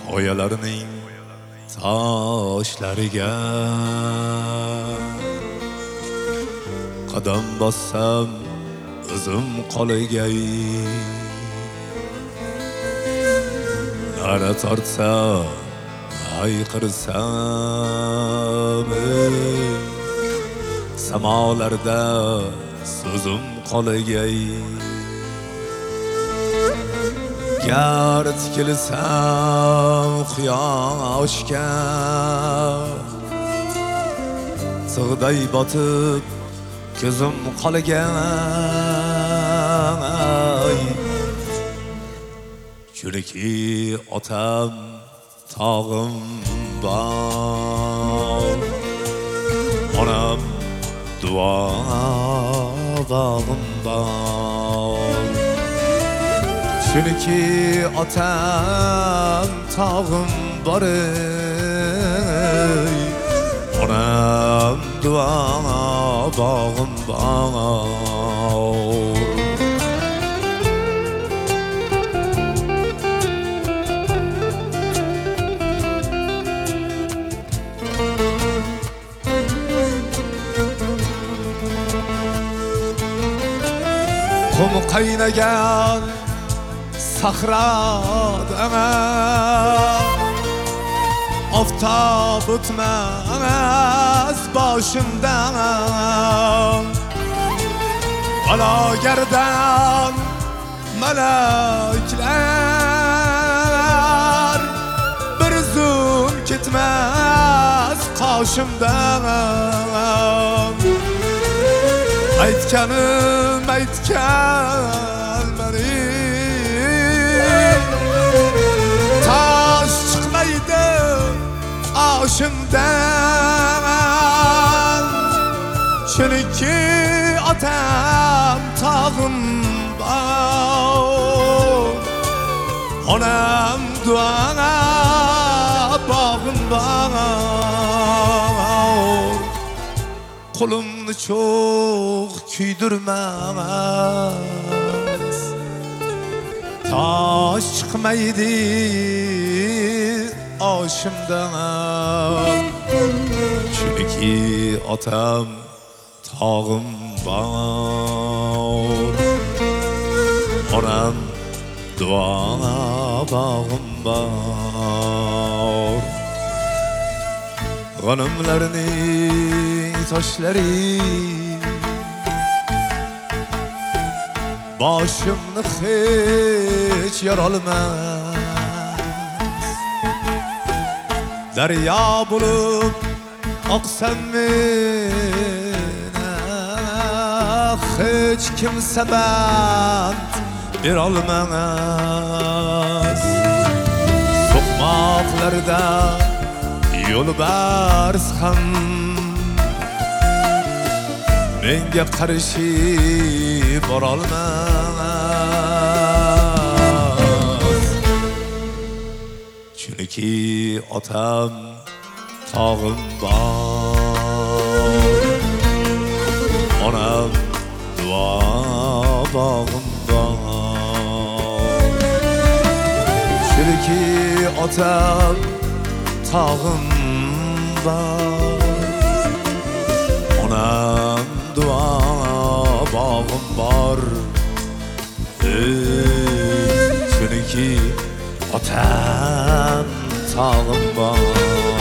Oyalarning toshlariga qadam bossam o'zim qolgay, na'ra tortsa hayqirsam samolarda so'zim qolgay. Gar tikilsam quyoshga sig'day botib ko'zim qolgay. Chunki otam tog'im bor, onam duo bog'im bor. Chunki otam tog'im bor, onam duo bog'im bor. Qum qaynagan sahrada oftob o'tmas boshimdan, balogardan malaklar bir zum ketmas qoshimdan. Aytganim aytgan meni tosh chiqmaydi oshimdan. Chunki otam tog'im bor, onam duo bog'im bor. Qo'limni cho'g' kuydirmas, tosh chiqmaydi oshimdan. Chunki otam tog'im bor, onam duo bog'im bor. G'animlarning toshlari boshimni hech yorolmas. Daryo bo'lib oqsam meni hech kim sabab berolmas. So'qmoqlarda yo'lbars ham menga qarshi borolmas. Chunki otam tog'im bor, onam duo bog'im bor. Chunki otam tog'im bor, onam duo bog'im bor. Chunki otam tog'im bor.